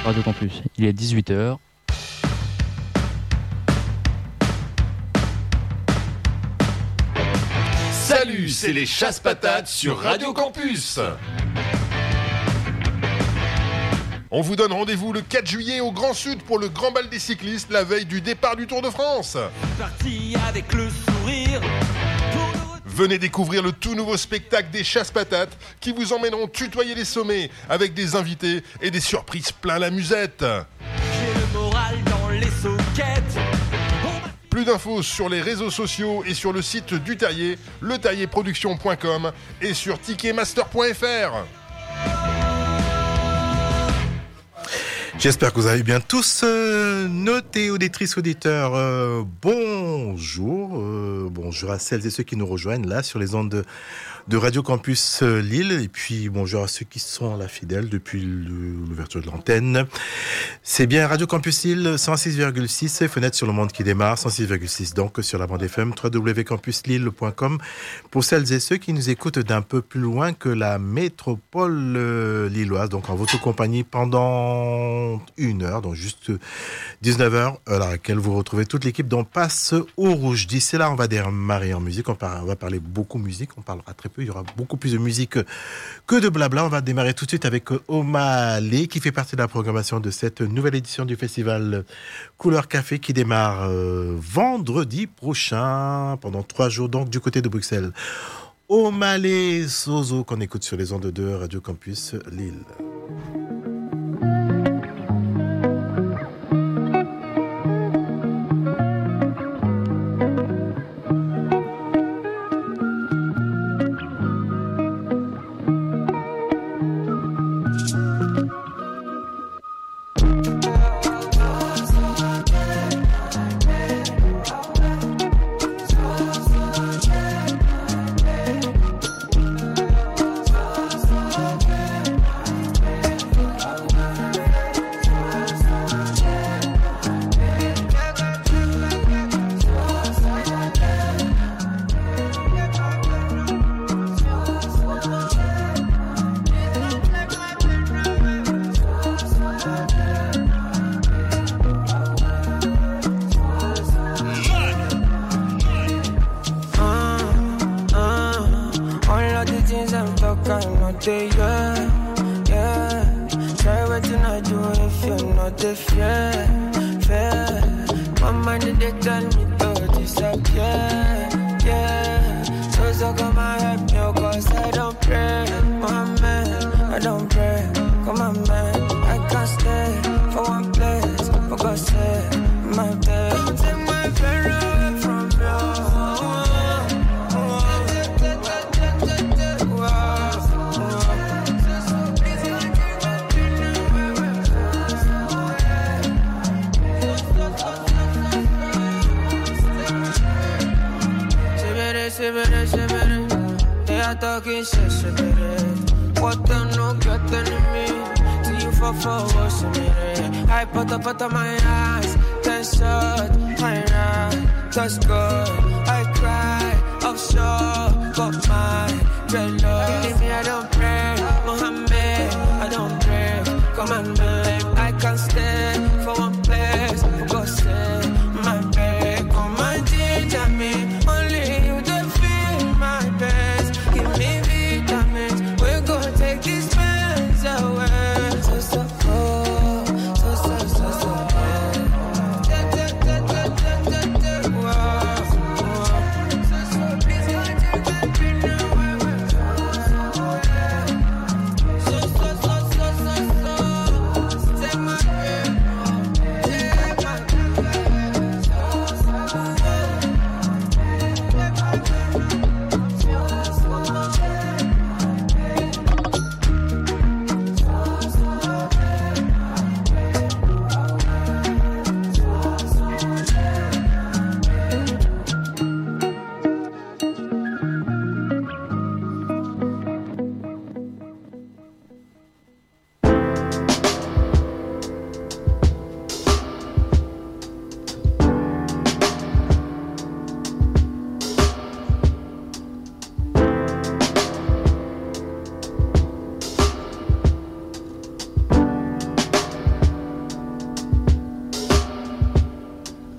Radio Campus. Il est 18h. Salut, c'est les Chasse-Patates sur Radio Campus. On vous donne rendez-vous le 4 juillet au Grand Sud pour le Grand Bal des cyclistes, la veille du départ du Tour de France. Parti avec le sourire. Venez découvrir le tout nouveau spectacle des Chasse-Patates qui vous emmèneront tutoyer les sommets avec des invités et des surprises plein la musette. J'ai le moral dans les soquettes. Plus d'infos sur les réseaux sociaux et sur le site du Taillé, letailléproduction.com et sur ticketmaster.fr. J'espère que vous avez bien tous noté, auditrices, auditeurs. Bonjour. Bonjour à celles et ceux qui nous rejoignent là sur les ondes de Radio Campus Lille. Et puis bonjour à ceux qui sont là fidèles depuis l'ouverture de l'antenne. C'est bien Radio Campus Lille 106,6, fenêtre sur le monde qui démarre, 106,6 donc sur la bande FM, www.campuslille.com. Pour celles et ceux qui nous écoutent d'un peu plus loin que la métropole lilloise, donc en votre compagnie pendant 1 heure, donc juste 19h, à laquelle vous retrouvez toute l'équipe dont Passe au Rouge. D'ici là, on va démarrer en musique, on va parler beaucoup musique, on parlera très peu, il y aura beaucoup plus de musique que de blabla. On va démarrer tout de suite avec Omalé, qui fait partie de la programmation de cette nouvelle édition du festival Couleur Café qui démarre vendredi prochain, pendant 3 jours, donc du côté de Bruxelles. Omalé Sozo, qu'on écoute sur les ondes de Radio Campus Lille.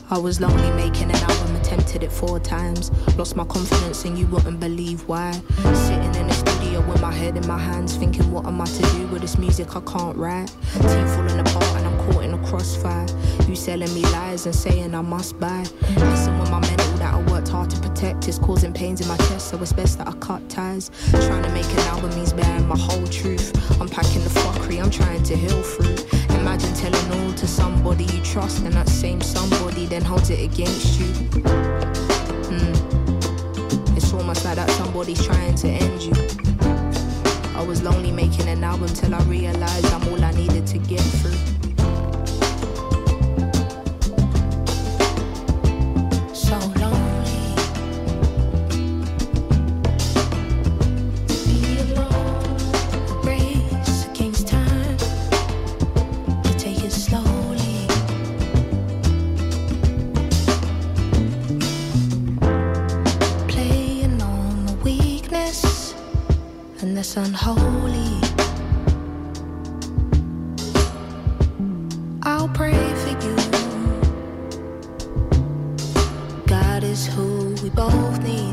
I was lonely making an album, attempted it 4 times. Lost my confidence and you wouldn't believe why. Sitting in the studio with my head in my hands, thinking what am I to do with this music I can't write. Team falling apart and I'm caught in a crossfire. You selling me lies and saying I must buy. Listen with my mental that I worked hard to protect is causing pains in my chest, so it's best that I cut ties. Trying to make an album means bearing my whole truth. Unpacking the fuckery I'm trying to heal through. Imagine telling all to somebody you trust, and that same somebody then holds it against you. It's almost like that somebody's trying to end you. I was lonely making an album till I realized I'm all I needed to get through. So lonely. Be alone, race against time. To take it slowly. Playing on the weakness, and that's unholy. I'll pray for you. God is who we both need.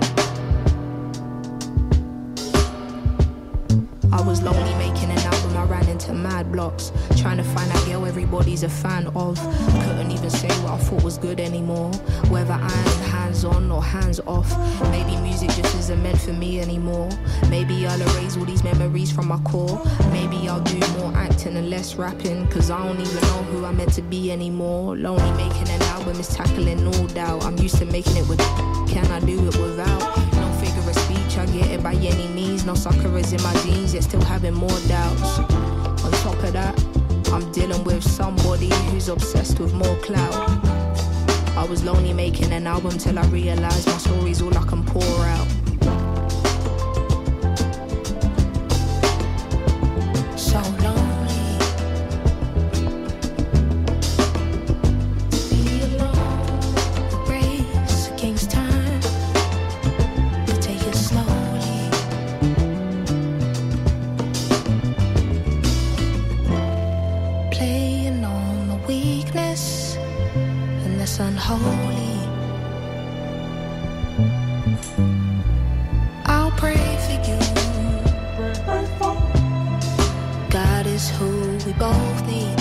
I was lonely making an album, I ran into mad blocks. Trying to find a girl everybody's a fan of. Couldn't even say what I thought was good anymore. Whether I'm hands on or hands off. Maybe music just isn't meant for me anymore. Maybe I'll erase all these memories from my core. Maybe I'll do more acting and less rapping, cause I don't even know who I'm meant to be anymore. Lonely making an album is tackling all doubt. I'm used to making it with, can I do it without? No figure of speech, I get it by any means. No sucker is in my jeans, yet still having more doubts. On top of that, I'm dealing with somebody who's obsessed with more clout. I was lonely making an album till I realized my story's all I can pour out. So lonely. Be alone, the race against time. To take it slowly. Playing on the weakness, and that's unholy. I'll pray for you. God is who we both need.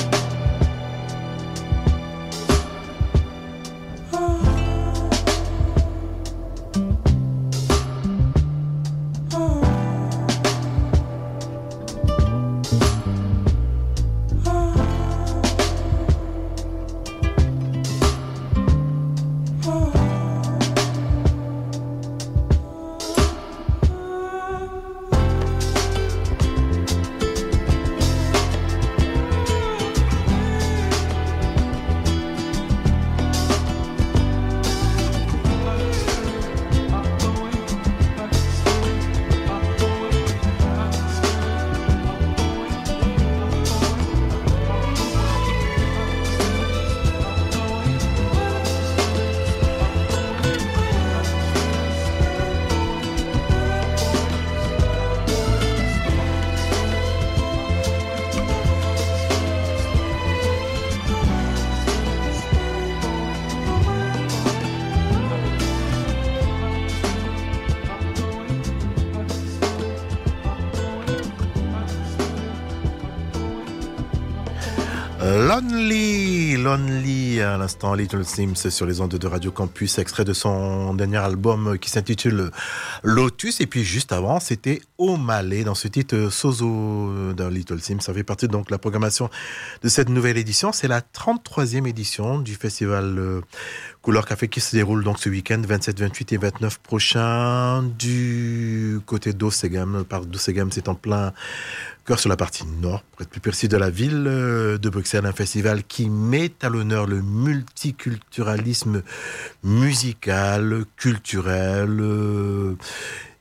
Lonely, à l'instant, Little Sims sur les ondes de Radio Campus, extrait de son dernier album qui s'intitule Lotus. Et puis juste avant, c'était O'Malley dans ce titre Sozo de Little Sims. Ça fait partie donc de la programmation de cette nouvelle édition. C'est la 33e édition du festival Couleur Café qui se déroule donc ce week-end, 27, 28 et 29 prochains, du côté d'Ossegem. Par d'Ossegem, c'est en plein cœur sur la partie nord, pour être plus précis, de la ville de Bruxelles. Un festival qui met à l'honneur le multiculturalisme musical, culturel,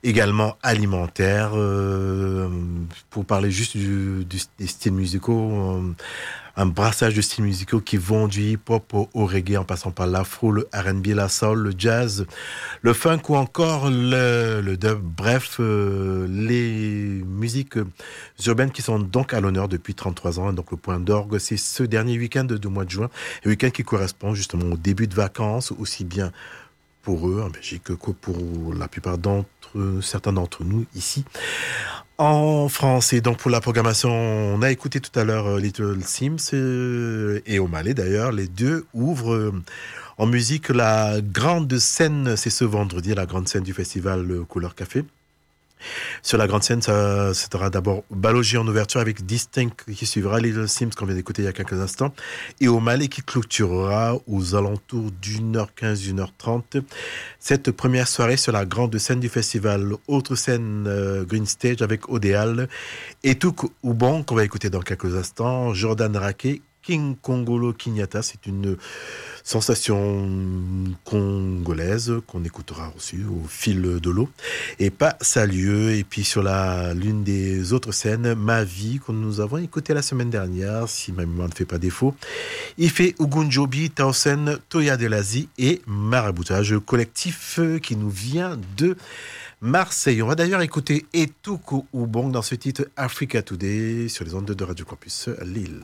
également alimentaire, pour parler juste des styles musicaux, un brassage de styles musicaux qui vont du hip-hop au reggae en passant par l'afro, le R&B, la soul, le jazz, le funk ou encore le dub. Bref, les musiques urbaines qui sont donc à l'honneur depuis 33 ans. Donc le point d'orgue, c'est ce dernier week-end du mois de juin, un week-end qui correspond justement au début de vacances, aussi bien pour eux en Belgique que pour la plupart certains d'entre nous ici en France. Et donc pour la programmation, on a écouté tout à l'heure Little Sims et O'Malley d'ailleurs. Les deux ouvrent en musique la grande scène, c'est ce vendredi, la grande scène du festival Couleur Café. Sur la grande scène, ça sera d'abord Balogi en ouverture avec Distinct qui suivra, Little Sims qu'on vient d'écouter il y a quelques instants, et O'Malley qui clôturera aux alentours d'1h15, 1h30 cette première soirée sur la grande scène du festival. Autre scène Green Stage avec Odéal et Touk Oubon qu'on va écouter dans quelques instants, Jordan Raquet, King Kongolo Kinyata, c'est une sensation congolaise qu'on écoutera aussi au fil de l'eau, et pas Salieu. Et puis sur l'une des autres scènes, Ma Vie, que nous avons écouté la semaine dernière, si ma mémoire ne fait pas défaut, Ife Ugunjobi, Tausen, Toya Delazi et Maraboutage, collectif qui nous vient de Marseille. On va d'ailleurs écouter Etuku Ubong dans ce titre Africa Today sur les ondes de Radio Campus Lille.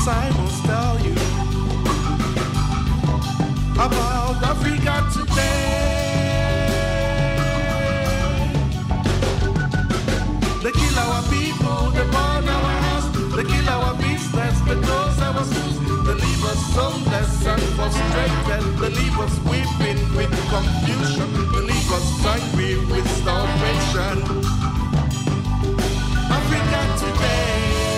this I must tell you about Africa today. They kill our people, they burn our house, they kill our business, they close our schools, they leave us homeless and frustrated, they leave us weeping with confusion, they leave us angry with starvation. Africa today.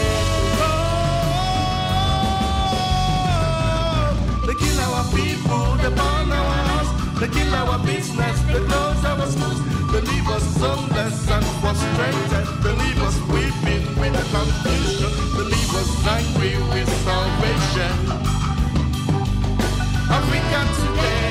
They kill our people, they burn our house, they kill our business, they close our schools, they leave us homeless and frustrated, they leave us weeping with confusion, they leave us angry with salvation. Africa today.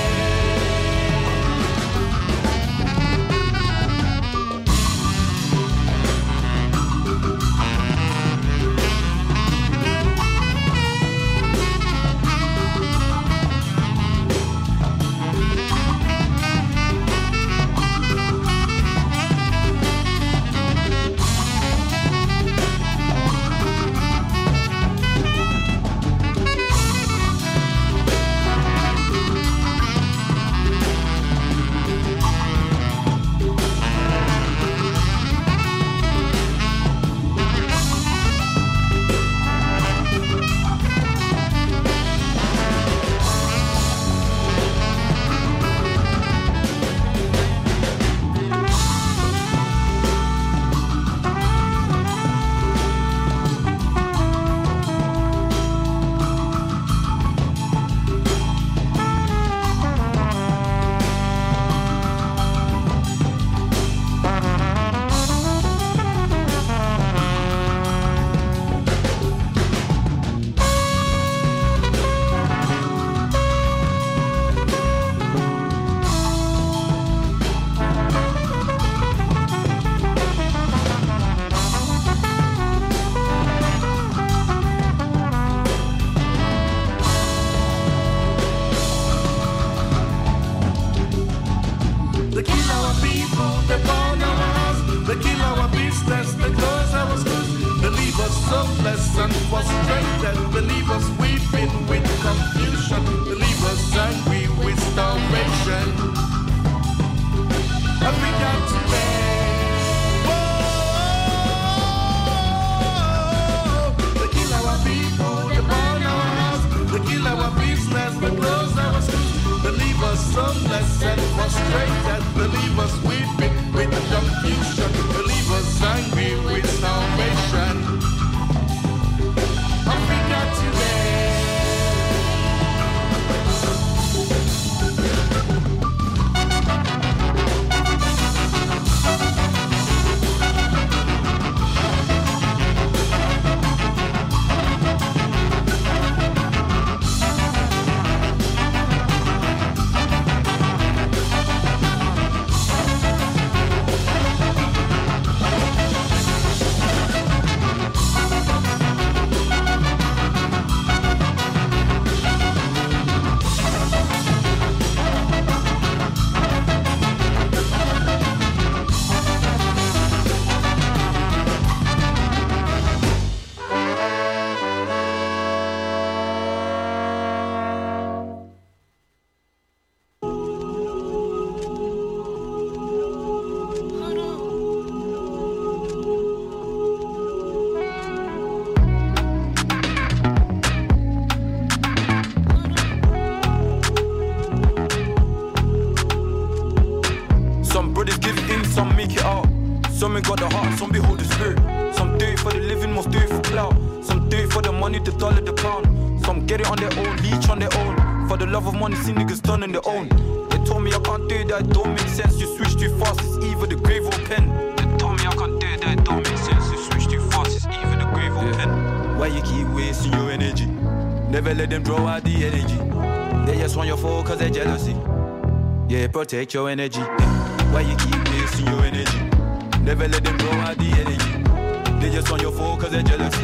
Protect your energy. Why you keep wasting your energy? Never let them blow out the energy. They just on your phone cause they're jealousy.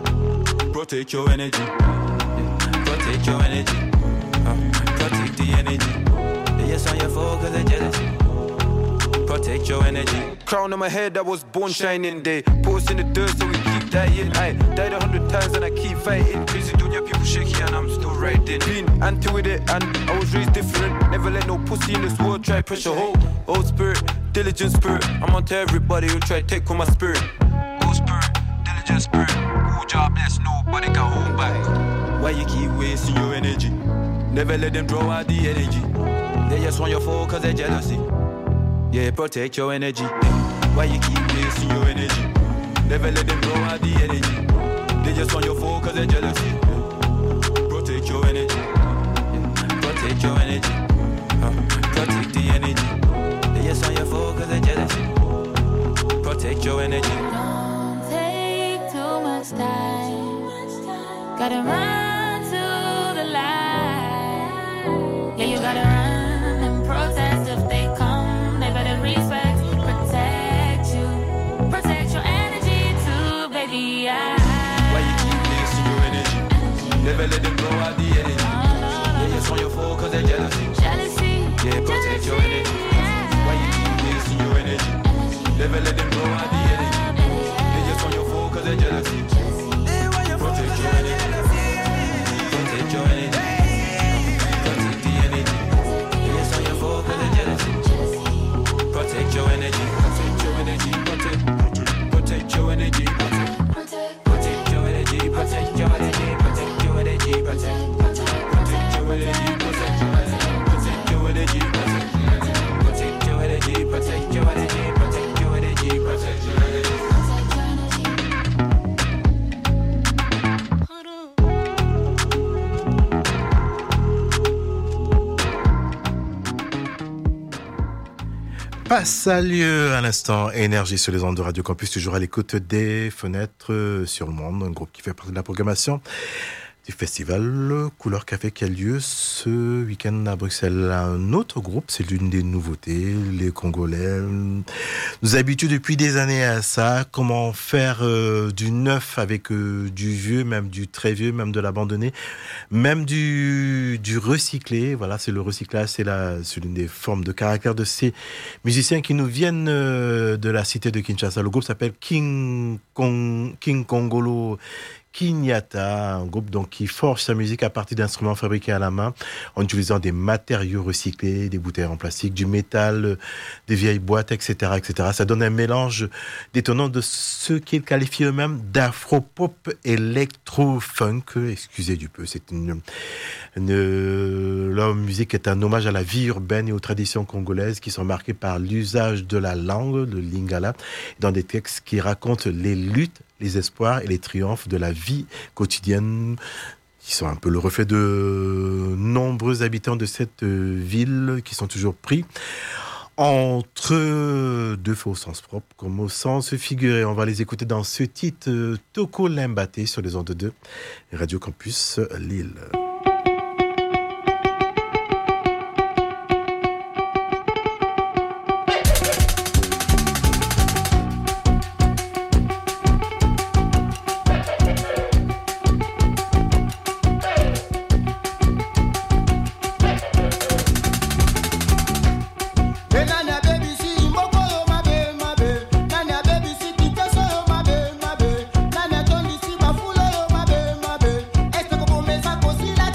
Protect your energy. Protect your energy. Protect the energy. They just on your phone cause they're jealousy. Protect your energy. Crown on my head, I was born shining day. Put us in the dirt so we keep that indicted. I died 100 times and I keep fighting. Crazy dunya, people shaky and I'm still riding. Been anti with it and I was raised different. Never let no pussy in this world try pressure. Old spirit, diligent spirit. I'm on to everybody who try to take on my spirit. Old spirit, diligent spirit. Who jobless, nobody got home back. Why you keep wasting your energy? Never let them draw out the energy. They just want your fall cause they're jealousy. Yeah, protect your energy. Why you keep wasting your energy? Never let them draw out the energy. They just want your fall cause they're jealousy. Protect your energy. Protect your energy. Protect the energy. They just want your fall cause they're jealousy. Protect your energy. Don't take too much time. Gotta run to the light. Yeah, you gotta run and protest if they come. They better respect, protect you. Protect your energy too, baby. Why you keep wasting your energy? Never let them blow out the energy. They just want your fall cause they're jealousy. Yeah, protect your energy. Why you keep wasting your energy? Never let them blow out the energy. They just want your fall cause they're jealousy. Protect your energy. Protect your energy. Protect the energy. They just want your fall cause they're jealousy. Protect your energy. Protect your energy. Protect your energy. Protect your energy. Protect your energy. Protect your energy. Protect your energy. Protect your energy. Protect your energy. Protect your energy. Protect your energy. Protect your energy. Protect your energy. Passe à lieu à l'instant Énergie sur les ondes de Radio Campus, toujours à l'écoute des Fenêtres sur le Monde, un groupe qui fait partie de la programmation du festival Couleur Café qui a lieu ce week-end à Bruxelles. Un autre groupe, c'est l'une des nouveautés, les Congolais nous habituent depuis des années à ça, comment faire du neuf avec du vieux, même du très vieux, même de l'abandonné, même du recyclé. Voilà, c'est le recyclage, c'est l'une des formes de caractère de ces musiciens qui nous viennent de la cité de Kinshasa. Le groupe s'appelle King Kongolo Kinyata, un groupe donc qui forge sa musique à partir d'instruments fabriqués à la main en utilisant des matériaux recyclés, des bouteilles en plastique, du métal, des vieilles boîtes, etc., etc. Ça donne un mélange détonnant de ce qu'ils qualifient eux-mêmes d'afro-pop électro-funk. Excusez du peu, c'est leur musique est un hommage à la vie urbaine et aux traditions congolaises qui sont marquées par l'usage de la langue, le lingala, dans des textes qui racontent les luttes, les espoirs et les triomphes de la vie quotidienne, qui sont un peu le reflet de nombreux habitants de cette ville qui sont toujours pris entre deux feux au sens propre comme au sens figuré. On va les écouter dans ce titre Toko Lembaté sur les ondes de Radio Campus Lille. Este como me saco si la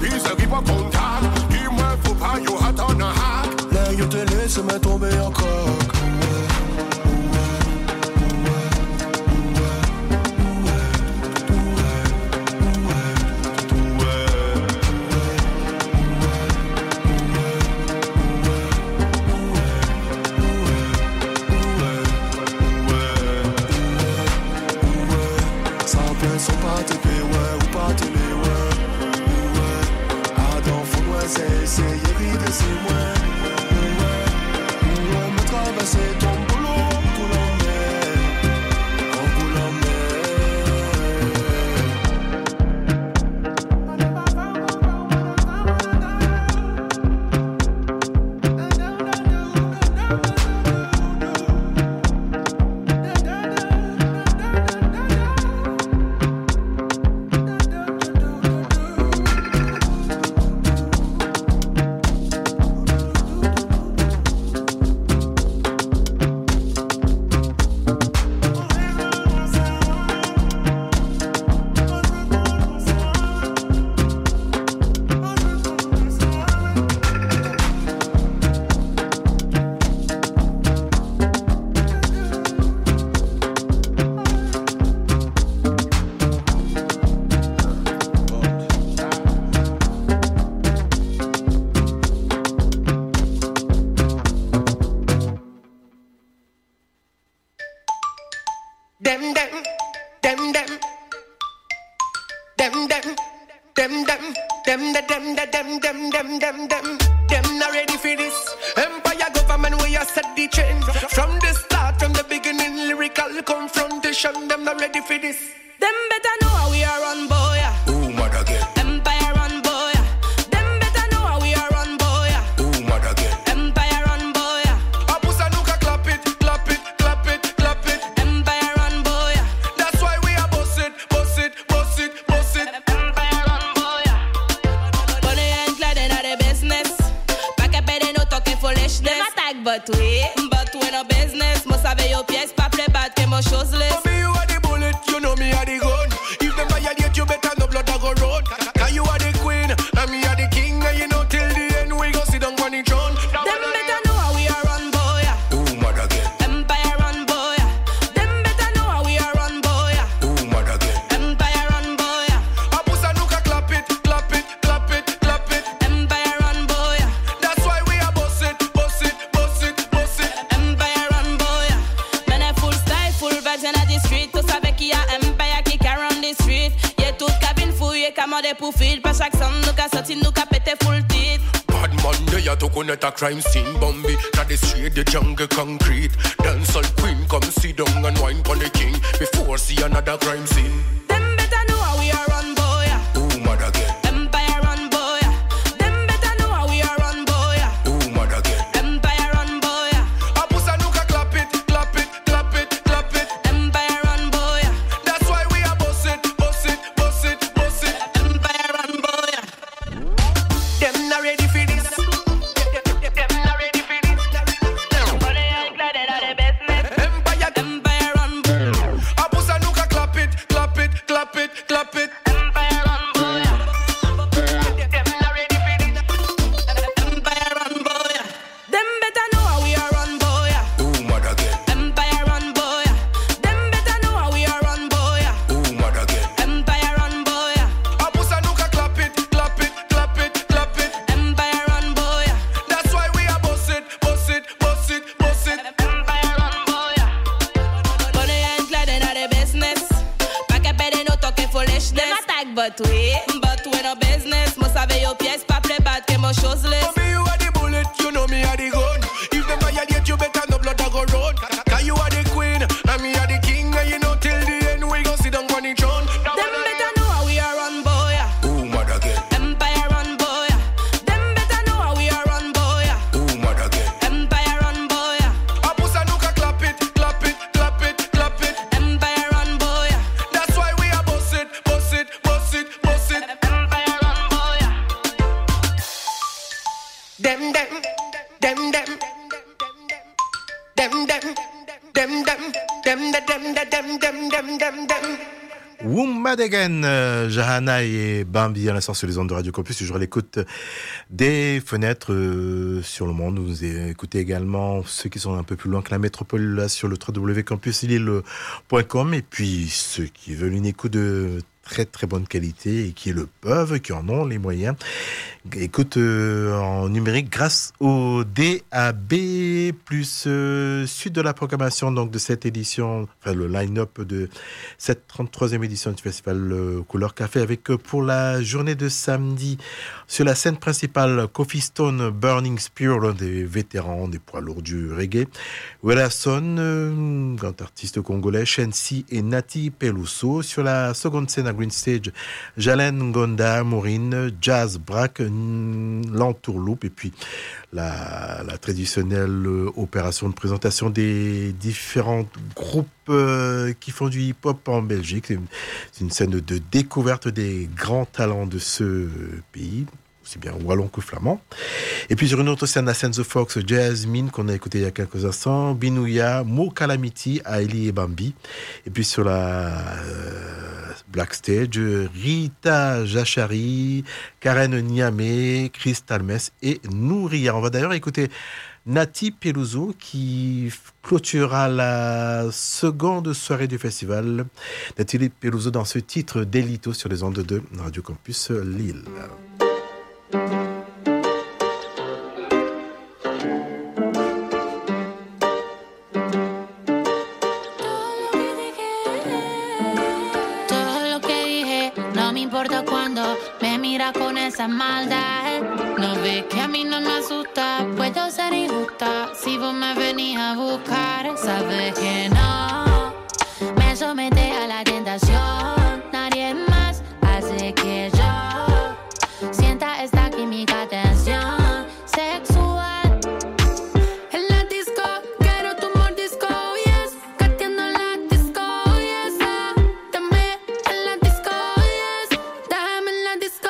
il s'arrive pas contact. Dis-moi, faut pas, yo, attends un hack. Là, yo te laisse me tomber en coque. Sont pas TP, ouais, ou pas télé, ouais. Adam, faut moi, c'est éviter, c'est moi. Ouais, me traverser ton boulot en Them not ready for this. Empire government where you set the trend. From the start, from the beginning, lyrical confrontation. Them not ready for this. Them better know how we are on boy. Ooh, mother again. Empire on boy. Them better know how we are on boy. Ooh, mother again. Empire on boy. Apusa nuka clap it, clap it, clap it, clap it. Empire on boy. That's why we are boss it, boss it, boss it, boss it. Empire on boy. Bonnie and Clyde in the business. Pas qu'à payer nos talking foolishness. Them attack but we no business. Must have your pièce, pas play bad que mon choseless. Mommy, you are the bullet, you know me are the gun. If them violate, you better no blood I go road. Cause you are the queen, and me are the king. And you know till the end we go sit down on the throne. Them better know how we are on boy. Ooh, mother again. Empire on boy. Them better know how we are on boy. Ooh, mother again. Empire on boy. Apusa nuka clap it, clap it, clap it, clap it. Empire on boy. That's why we are boss it, boss it, boss it, boss it. Empire on boy. Men est full style, full vibes in the street. Tous avec qui y a Empire qui carry on the street. Y'a toute cabine fouillée, commandé pour fil. Pas chaque son, nous qu'a sorti, nous qu'a pété full titre. Bad Monday, you to connect a crime scene, Bambi. Now the street, the jungle concrete. Dancehall queen, come sit down and wine for the king. Before see another crime scene. Them better know how we are on boy. Ooh, mother again. Empire on boy. Them better know how we are on boy. Ooh, mother again. Empire on boy. Apusa nuka clap it, clap it, clap it, clap it. Empire on boy. That's why we are boss it, boss it, boss it, boss it. Empire on boy. Them not ready for this. Them not ready for this. Bonnie and Clyde in the business. Empire, Empire on boy. Apusa nuka clap it, clap it, clap it, clap it. Empire on boy. Them not ready for this. Empire on boy. Them better know how we are on boy. Ooh, mother again. Empire on boy. Them better know how we are on boy. Ooh, mother again. Empire on boy. Apusa nuka clap it, clap it, clap it, clap it. Empire on boy. That's why we are boss it, boss it, boss it, boss it. Empire on boy. Bonnie and Clyde in the business. Pas qu'à payer nos talking foolishness. Them attack but we no business. Must have your pièce, pas play bad que mon choseless. Mommy, you are the bullet, you know me are the gun. If them violate, you better no blood I go road. Cause you are the queen, and me are the king. And you know till the end we go sit down on the throne. Them better know how we are on boy. Ooh, mother again. Empire on boy. Them better know how we are on boy. Ooh, mother again. Empire on boy. Apusa nuka clap it, clap it, clap it, clap it. Empire on boy. That's why we are boss it, boss it, boss it, boss it. Empire on boy. Them, them, them, them, them, them, them, them, them, them, them, them, them, them, them, them. Wummadegen, Jahana et Bambi à l'instant sur les ondes de Radio Campus, toujours à l'écoute des fenêtres sur le monde. Vous écoutez également ceux qui sont un peu plus loin que la métropole là, sur le www.campuslille.com et puis ceux qui veulent une écoute de très très bonne qualité et qui le peuvent, qui en ont les moyens, écoute en numérique grâce au DAB+, suite de la programmation donc de cette édition, enfin le line-up de cette 33e édition du festival Couleur Café avec pour la journée de samedi sur la scène principale Coffee Stone Burning Spear, l'un des vétérans des poids lourds du reggae, Welason, grand artiste congolais, Shensi et Nati Peluso. Sur la seconde scène à Green Stage, Jalen Ngonda, Maureen, Jazz Brack, l'entourloupe et puis la traditionnelle opération de présentation des différents groupes qui font du hip-hop en Belgique. C'est une scène de découverte des grands talents de ce pays, aussi bien wallon que flamand. Et puis sur une autre scène, la scène The Fox, Jasmine, qu'on a écouté il y a quelques instants, Binouya, Mo Calamity, Aili et Bambi. Et puis sur la Black Stage, Rita Jachari, Karen Niamé, Crystal Mess et Nouria. On va d'ailleurs écouter Nati Peluso qui clôturera la seconde soirée du festival. Nati Peluso dans ce titre Delito sur les ondes de Radio Campus Lille. Con esa maldad, no ves que a mí no me asusta. Puedo ser injusta si vos me venís a buscar. Sabes que no me somete a la tentación. Nadie más hace que yo sienta esta química, tensión sexual. En la disco quiero tu mordisco, yes. Cateando en la disco, yes. Dame en la disco, yes. Dame en la disco.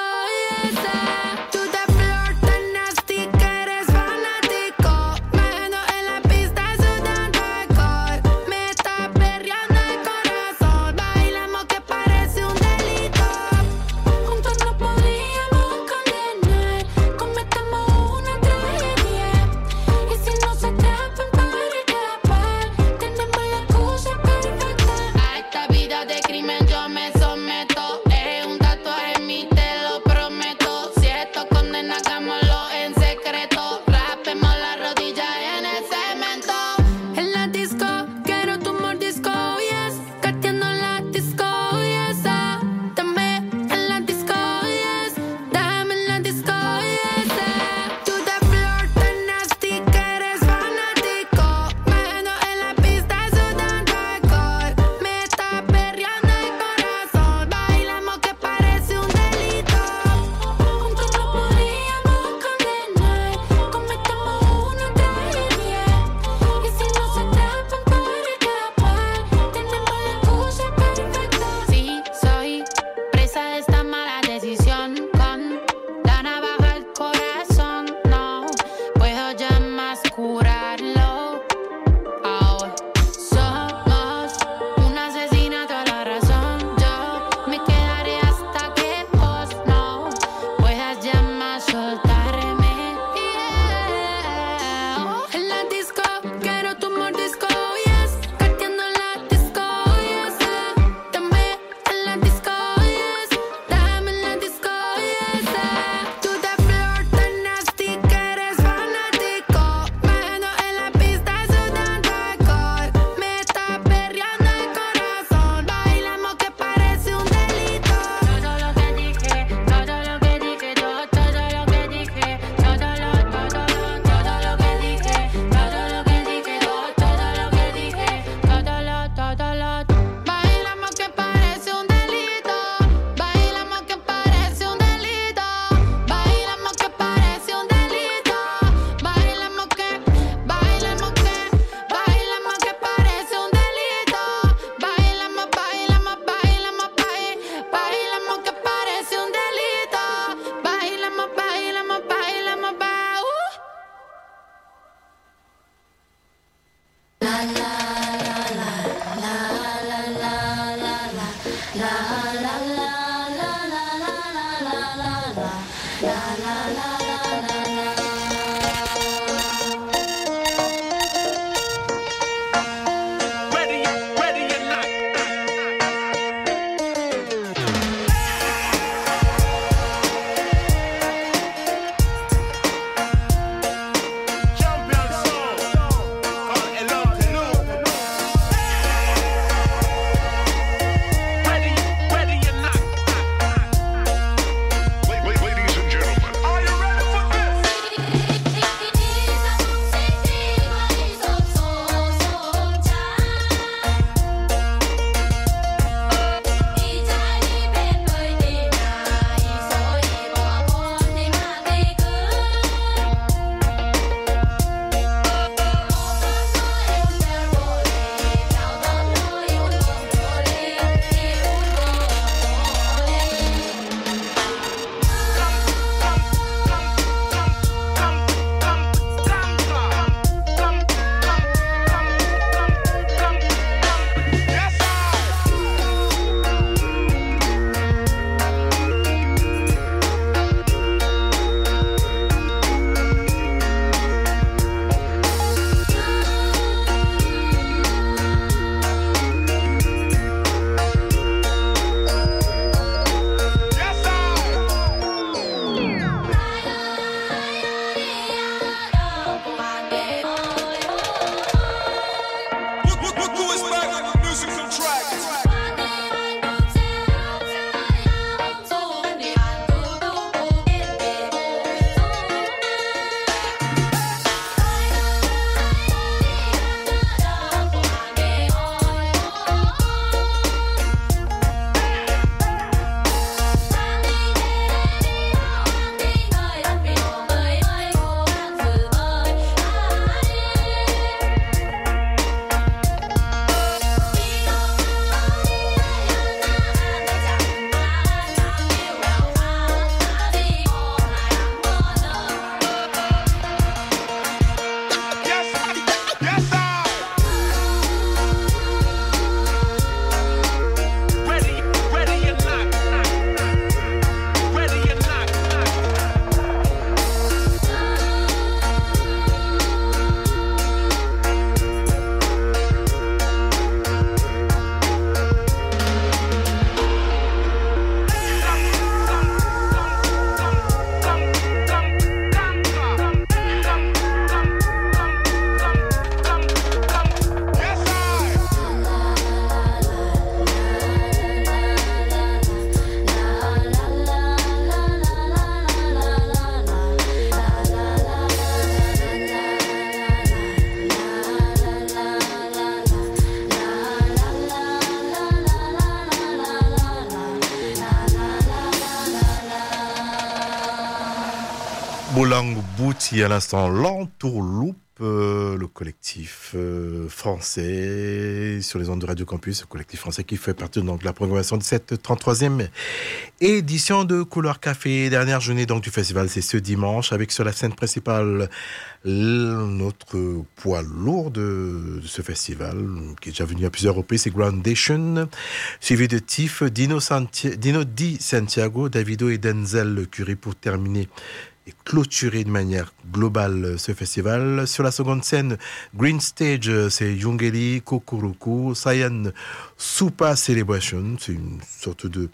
Molang Bouti à l'instant, l'entourloupe, le collectif français sur les ondes de Radio Campus, le collectif français qui fait partie donc, de la programmation de cette 33e édition de Couleur Café. Dernière journée donc, du festival, c'est ce dimanche, avec sur la scène principale notre poids lourd de ce festival, qui est déjà venu à plusieurs reprises, c'est Groundation, suivi de Tiff, Dino Di Santiago, Davido et Denzel Curry pour terminer et clôturer de manière globale ce festival. Sur la seconde scène, Green Stage, c'est Yungeli, Kokuruku, Saiyan Supa Celebration, c'est une sorte de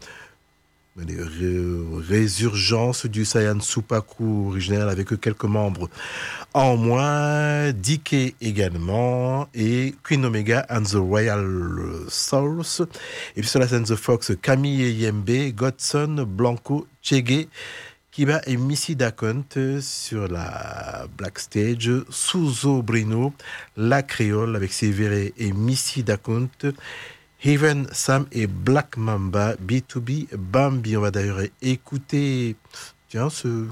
résurgence du Saiyan Supaku originel avec quelques membres en moins, DK également, et Queen Omega and the Royal Souls. Et puis sur la scène The Fox, Camille Yembe, Godson, Blanco, Chege, Kiba et Missy Dacont. Sur la Black Stage, Suzo Brino, La Créole avec Sévéré et Missy Dacont, Heaven, Sam et Black Mamba, B2B, Bambi. On va d'ailleurs écouter ce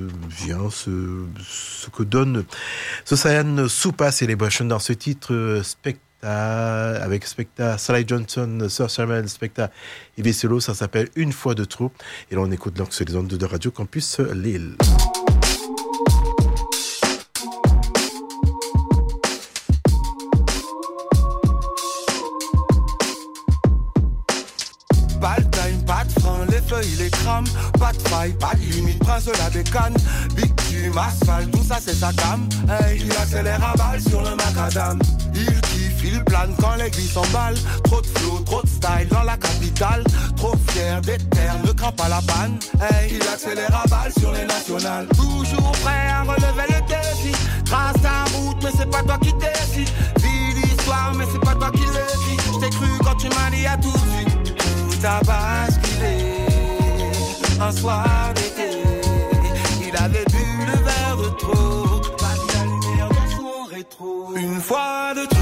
que donne ce Saiyan Supa Celebration dans ce titre Specta, avec Specta, Sally Johnson, Sir Sherman, Specta et Vesselo. Ça s'appelle Une fois de trop. Et là, on écoute donc sur les ondes de Radio Campus Lille. Pas de time, pas de frein, les feuilles, les crament. Pas de faille, pas de limite, prince de la bécane. Bitume, asphalte, tout ça c'est sa gamme. Hey, il accélère à balle sur le macadam. Il kiffe, il plane quand l'aiguille s'emballe. Trop de flow, trop de style dans la capitale. Trop fier d'être terre, ne craint pas la panne. Hey, il accélère à balle sur les nationales. Toujours prêt à relever le défi. Trace ta route, mais c'est pas toi qui décide. Vis l'histoire, mais c'est pas toi qui l'écris. J't'ai cru quand tu m'as dit à tout de suite. Tout a basculé. Un soir d'été, il avait bu le verre de trop. Pas mis la lumière dans son rétro. Une fois de trop.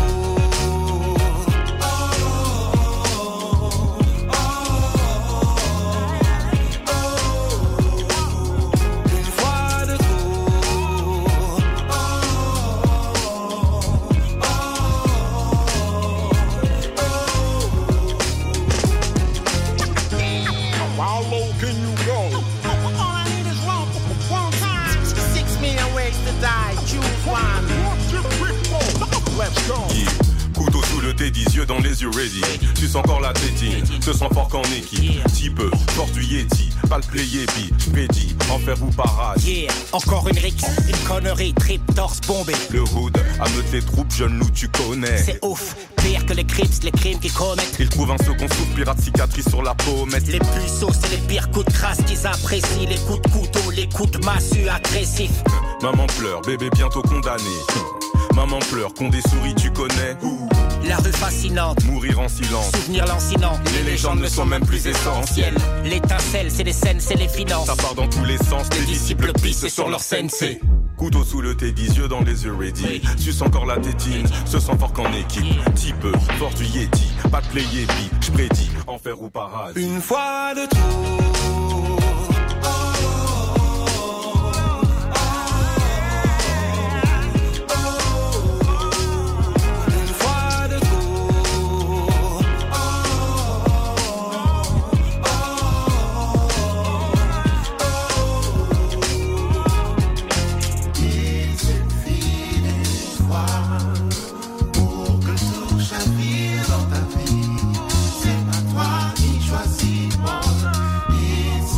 Couteau sous le T, 10 yeux dans les yeux ready. Tu sens encore la tétine, te sens fort qu'en équipe. Type, force du Yeti, pas le play Yeti. J'pédie, enfer ou parade. Yeah, encore une rixe, une connerie, trip, torse bombé. Le hood, ameute les troupes, jeune loup tu connais. C'est ouf, pire que les crips, les crimes qu'ils commettent. Ils trouvent un second souffle, pirate cicatrice sur la pommette. Les puceaux, c'est les pires coups de crasse qu'ils apprécient. Les coups de couteau, les coups de massue agressifs. Maman pleure, bébé bientôt condamné. Maman pleure, qu'on des souris tu connais. La rue fascinante, mourir en silence, souvenir lancinant. Les légendes ne sont même plus essentielles. L'étincelle, c'est les scènes, c'est les finances. Ça part dans tous les sens, les disciples pissent sur leur sensei. Couteau sous le T, 10 yeux dans les yeux ready. Tu sens encore la tétine, se sent fort qu'en équipe. Type, force du Yeti, pas de play Yeti. J'prédis, enfer ou paradis. Une fois de trop. Dans ta vie, c'est pas toi qui choisis.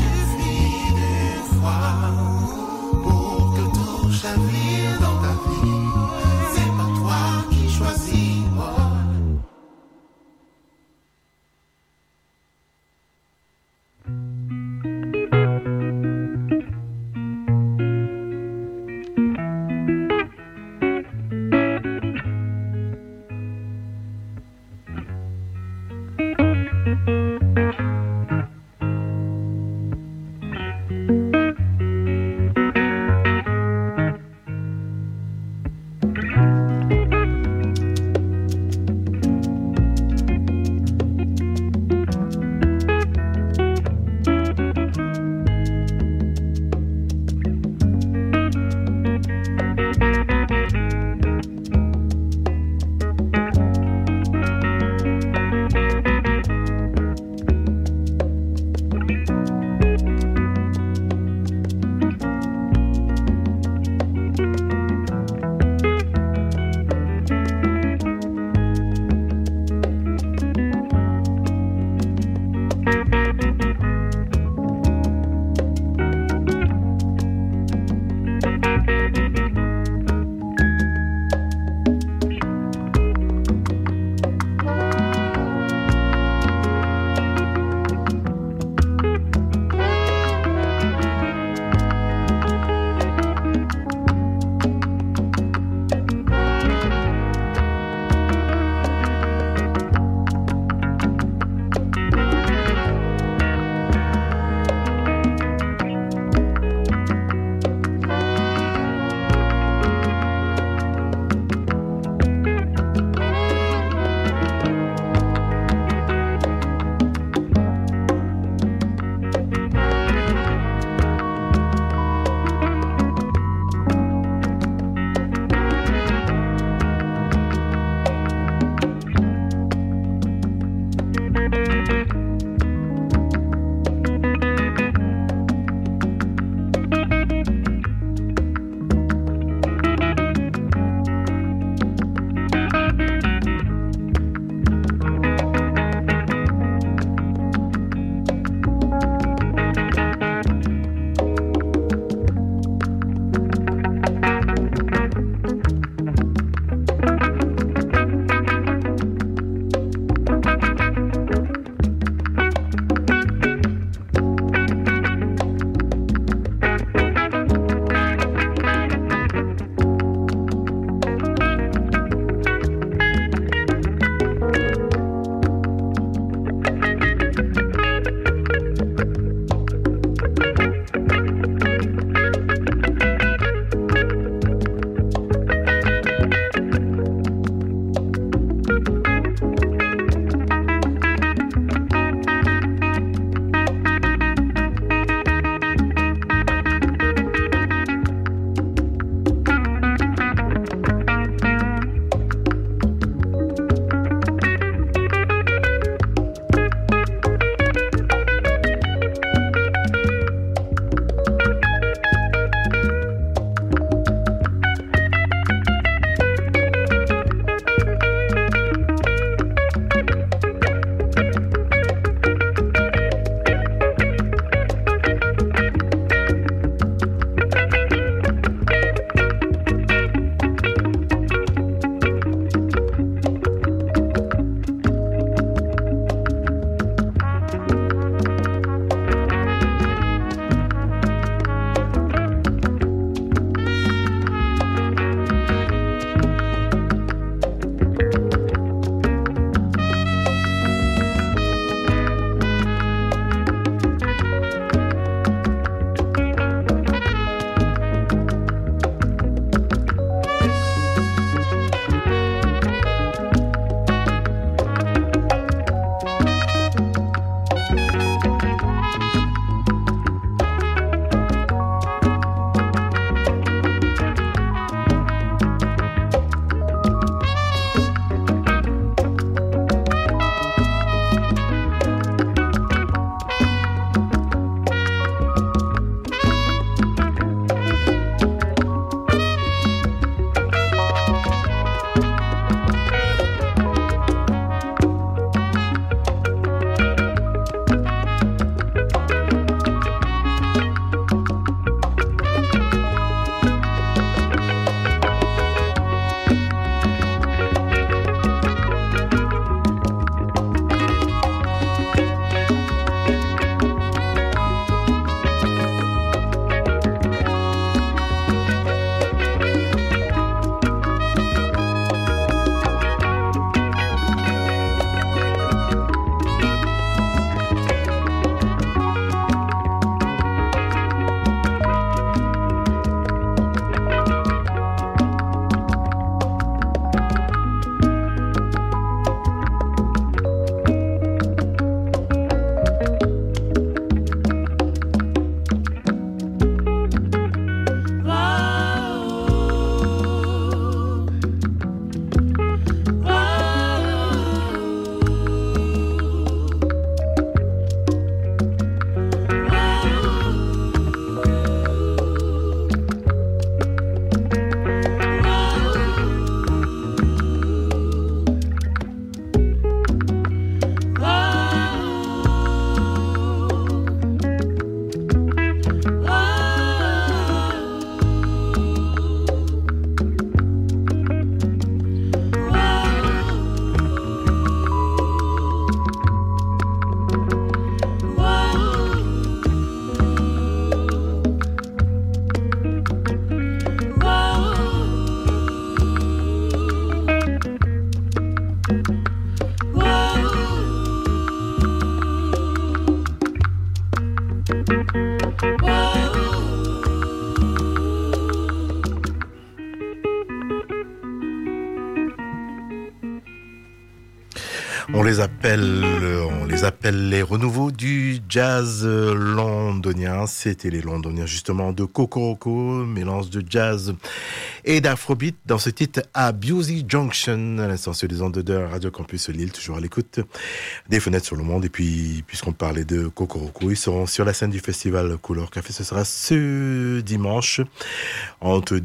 On les appelle les renouveaux du jazz londonien. C'était les Londoniens justement de Kokoroko, mélange de jazz et d'afrobeat dans ce titre Abusey Junction, à l'instant sur les ondes de Radio Campus Lille, toujours à l'écoute des Fenêtres sur le Monde. Et puis, puisqu'on parlait de Kokoroko, ils seront sur la scène du festival Couleur Café. Ce sera ce dimanche entre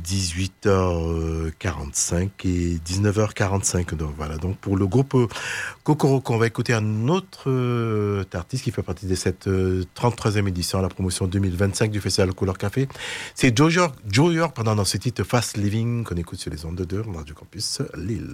18h45 et 19h45. Donc voilà, donc pour le groupe Kokoroko, on va écouter un autre artiste qui fait partie de cette 33e édition à la promotion 2025 du festival Couleur Café. C'est Joe York pendant ce titre Fast Living qu'on écoute sur les ondes de Radio Campus Lille.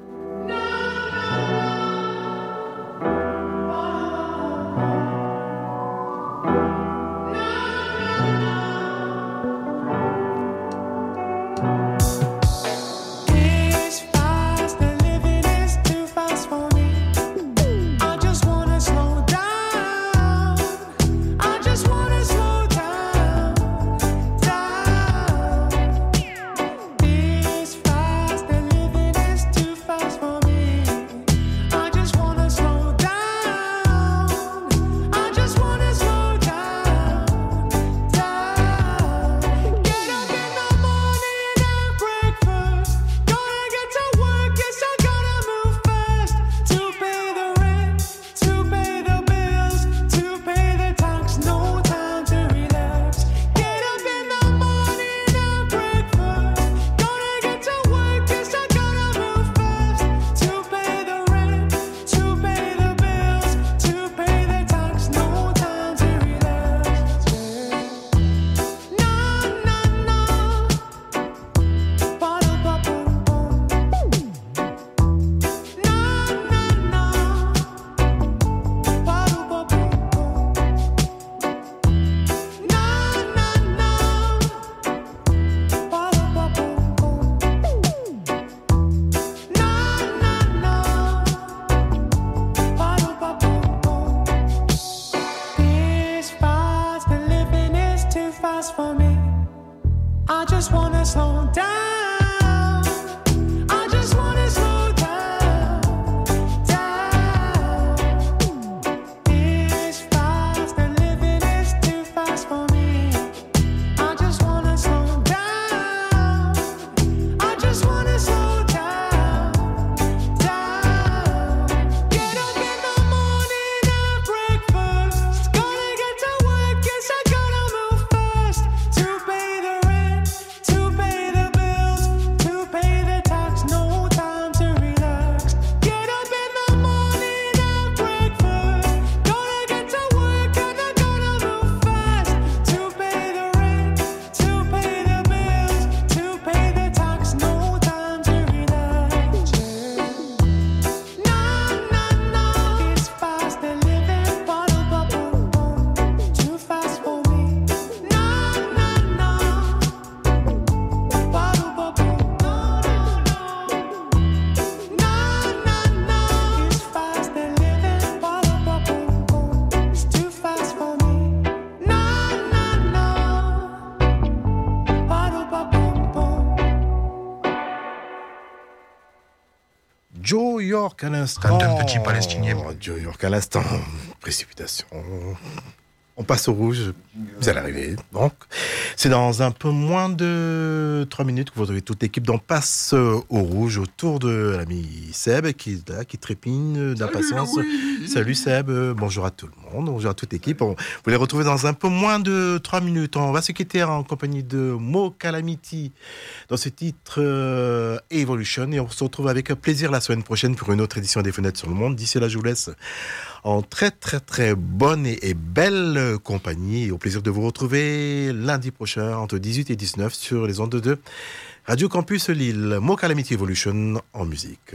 Joe York à l'instant. Quand un petit Palestinien. Joe York à l'instant. Précipitation. On passe au rouge. Vous allez arriver. Donc, c'est dans un peu moins de 3 minutes que vous retrouvez toute l'équipe d'On passe au rouge autour de l'ami Seb qui est là, qui trépigne d'impatience. Salut Seb, bonjour à tout le monde, bonjour à toute l'équipe. Vous les retrouvez dans un peu moins de 3 minutes. On va se quitter en compagnie de Mo Calamity dans ce titre Evolution. Et on se retrouve avec plaisir la semaine prochaine pour une autre édition des Fenêtres sur le Monde. D'ici là, je vous laisse en très très très bonne et belle compagnie. Et au plaisir de vous retrouver lundi prochain entre 18 et 19 sur les ondes de Radio Campus Lille. Mo Calamity Evolution en musique.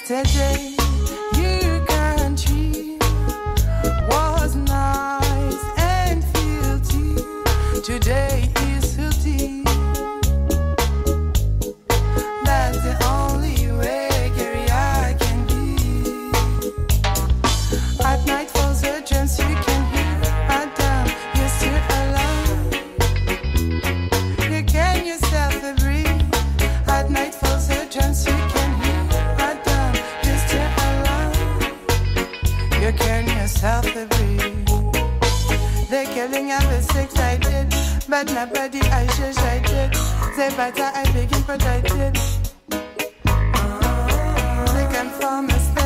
Yesterday, your country was nice and filthy. Today is filthy. That's the only way I can be. At night for the chance you can hear. At dawn, you're still alive. You can yourself breathe. At night for the chance you can hear. At dawn, you're still alive. You can yourself breathe. They're killing of the excited, but nobody I just I did. They better I begin protected. They can form a